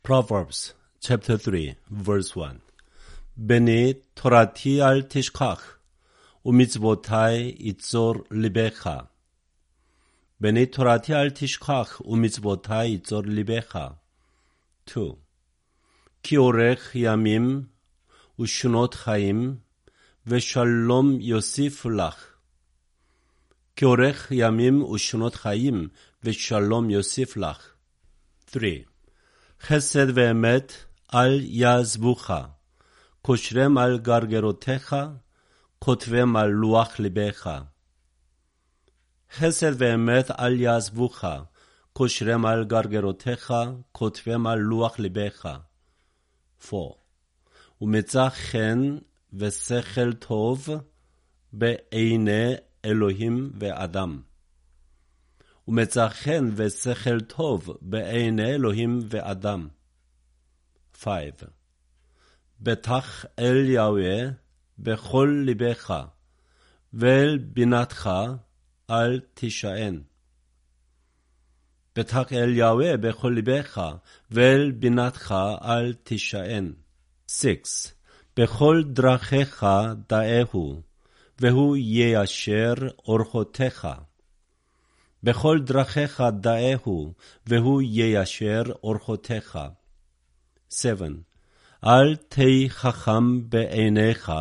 Proverbs chapter 3 verse 1 בני תורתי אל תשכח ומצוותי יצור לבך. בני תורתי אל תשכח ומצוותי יצור לבך. 2 כי אורך ימים ושנות חיים ושלום יוסיף לך. כי אורך ימים ושנות חיים ושלום יוסיף לך. 3 חסד ואמת אל יעזבוך, קושרם על גרגרותיך, כותבם על לוח לבך. חסד ואמת אל יעזבוך, קושרם על גרגרותיך, כותבם על לוח לבך. 4 ומצא חן ושכל טוב בעיני אלוהים ואדם. ומצא חן ושכל טוב בעיני אלוהים ואדם. 5 בטח אל יהוה בכל לבך, ואל בינתך אל תישען. בטח אל יהוה בכל לבך, ואל בינתך אל תישען. 6 בכל דרכיך דעהו, והוא יישר אורחותיך. בכל דרכיך דעהו, והוא יישר אורחותיך. 7 אל תהי חכם בעיניך,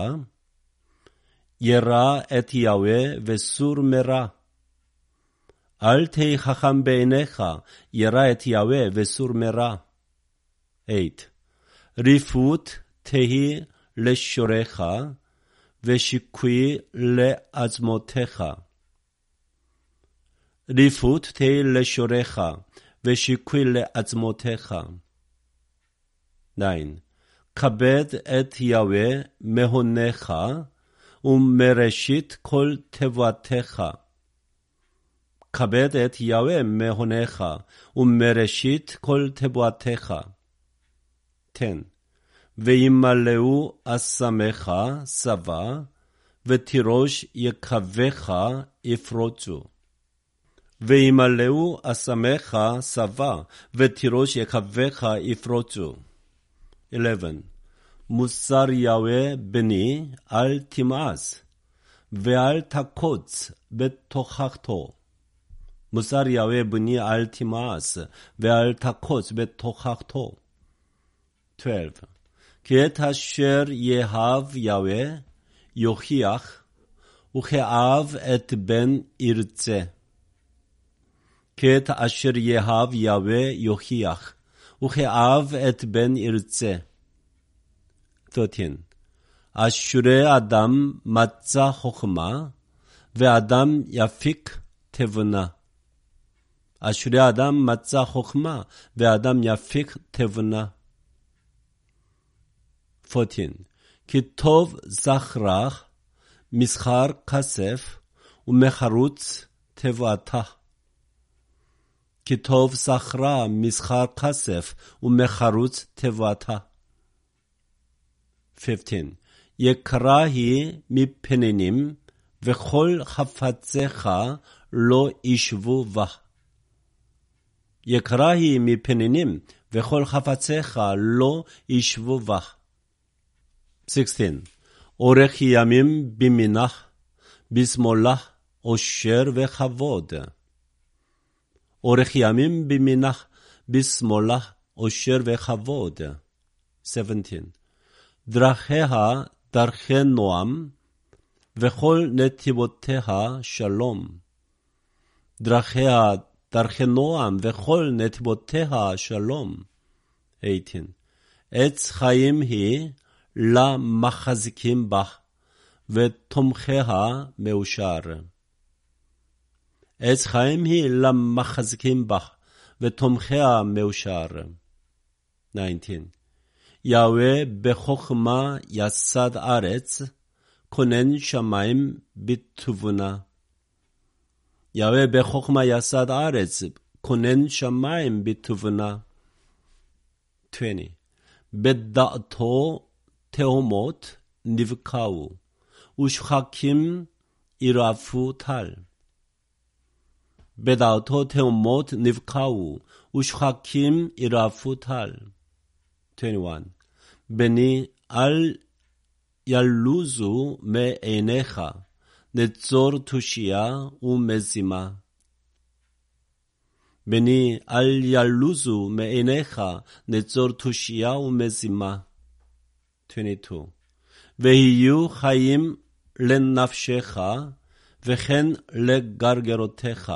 ירא את יהוה וסור מרע. אל תהי חכם בעיניך, ירא את יהוה וסור מרע. 8 רפות תהי לשורך, ושיקוי לעצמותיך. רפות תהי לשורך, ושיקוי לעצמותיך. 9 כבד את יהוה מהונך, ומראשית כל תבואתך. כבד את יהוה מהונך, ומראשית כל תבואתך. 10 וימלאו אסמך שבה, ותירוש יקבך יפרוצו. וימלאו אסמך שבה, ותירוש יקבך יפרוצו. 11 מוסר יהוה בני אל תמאס, ואל תקוץ בתוכחתו. מוסר יהוה בני אל תמאס, ואל תקוץ בתוכחתו. 12 כי את אשר יאהב יהוה יוכיח, וכאב את בן ירצה. כי את אשר יאהב יהוה יוכיח, וכאב את בן ירצה. 13 אשורי אדם מצא חוכמה, ואדם יפיק תבונה. אשורי אדם מצא חוכמה, ואדם יפיק תבונה. 14 כי טוב זכרך מסחר כסף, ומחרוץ תבואתה. כי טוב זכרה מסחר כסף, ומחרוץ תבואתה. 15 יקרה היא מפנינים, וכל חפציך לא ישבו בה. יקרה היא מפנינים, וכל חפציך לא ישבו בה. 16 אורך ימים בימינך, בשמאלך עושר וכבוד. אורך ימים בימינך, בשמאלך עושר וכבוד. 17 דרכיה דרכי נועם, וכל נתיבותיה שלום. דרכיה דרכי נועם, וכל נתיבותיה שלום. 18 עץ חיים היא למחזיקים בך, ותומכיה מאושר. עץ חיים היא למחזיקים בך, ותומכיה מאושר. 19 יהוה בחוכמה יסד ארץ, כונן שמיים בתבונה. יהוה בחוכמה יסד ארץ, כונן שמיים בתבונה. 20 בדעתו תהומות נבקעו, ושחקים ירעפו טל. בדעתו תהומות נבקעו, ושחקים ירעפו טל. 21. בני, אל ילוזו מעיניך, נצור תושייה ומזימה. בני, אל ילוזו מעיניך, נצור תושייה ומזימה. 22. ויהיו חיים לנפשך, וכן לגרגרותיך.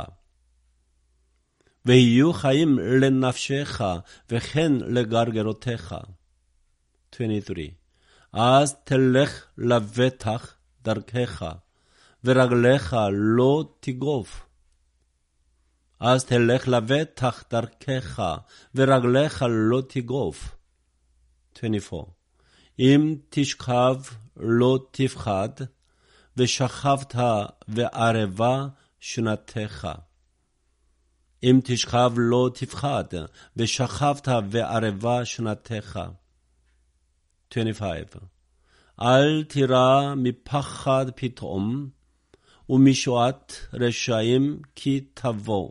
ויהיו חיים לנפשך, וכן לגרגרותיך. 23. אז תלך לבטח דרכך, ורגליך לא תגוף. אז תלך לבטח דרכך, ורגליך לא תגוף. 24. אם תשכב לא תפחד, ושכבת וערבה שנתך. אם תשכב לא תפחד, ושכבת וערבה שנתך. 25. אל תירא מפחד פתאום, ומשועת רשעים כי תבוא.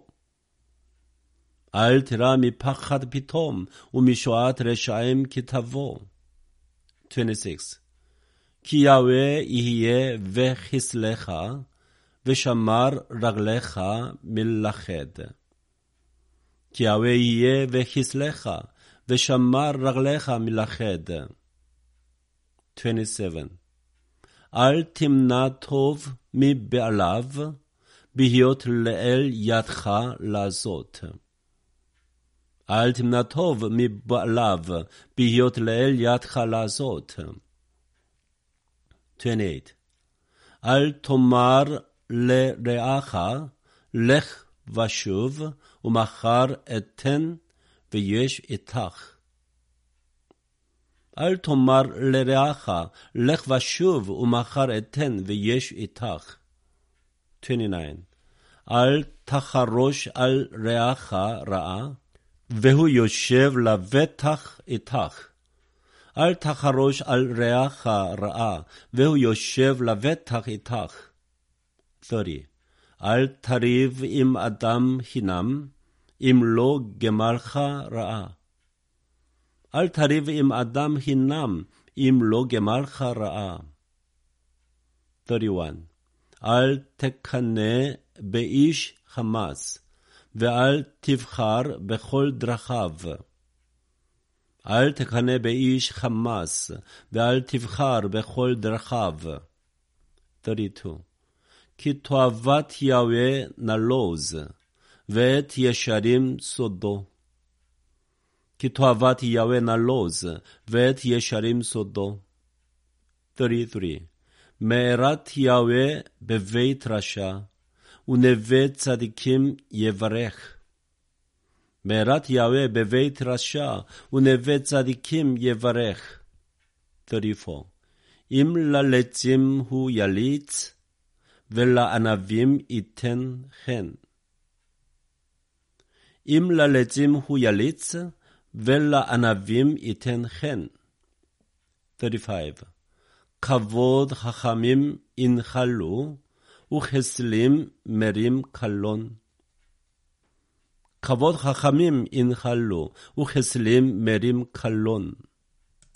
אל תירא מפחד פתאום, ומשועת רשעים כי תבוא. 26. כי יהוה יהיה וכסלך, ושמר רגליך מלכד. כי יהוה יהיה וכסלך, ושמר רגליך מלכד. 27. אל תמנע טוב מבעליו, בהיות לאל ידך לעשות. אל תמנע טוב מבעליו, בהיות לאל ידך לעשות. 28. אל תאמר לרעך, לך ושוב, ומחר אתן ויש איתך. אל תאמר לרעך, לך ושוב, ומחר אתן ויש איתך. 29. אל תחרוש על רעך רעה, והוא יושב לבטח איתך. אל תחרוש על רעך רעה, והוא יושב לבטח איתך. 30. אל תריב עם אדם חינם, אם לא גמלך רעה. אל תריב עם אדם חינם, אם לא גמלך רעה. 31. אל תקנא באיש חמאס, ואל תבחר בכל דרכיו. אל תקנא באיש חמאס, ואל תבחר בכל דרכיו. 32. כי תועבת יהוה נלוז, ואת ישרים סודו. כי תועבת יהוה נלוז, ואת ישרים סודו. 33. מארת יהוה בבית רשע, ונווה צדיקים יברך. מארת יהוה בבית רשע, ונווה צדיקים יברך. 34. אם ללצים הוא יליץ, ולענבים ייתן חן. אם ללצים הוא יליץ, ולענבים ייתן חן. 35. כבוד חכמים ינחלו, וכסלים מרים קלון. כבוד חכמים ינחלו, וכסלים מרים קלון.